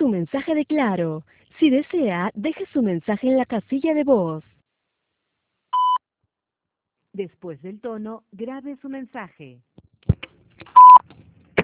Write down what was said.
su mensaje de Claro. Si desea, deje su mensaje en la casilla de voz. Después del tono, grabe su mensaje.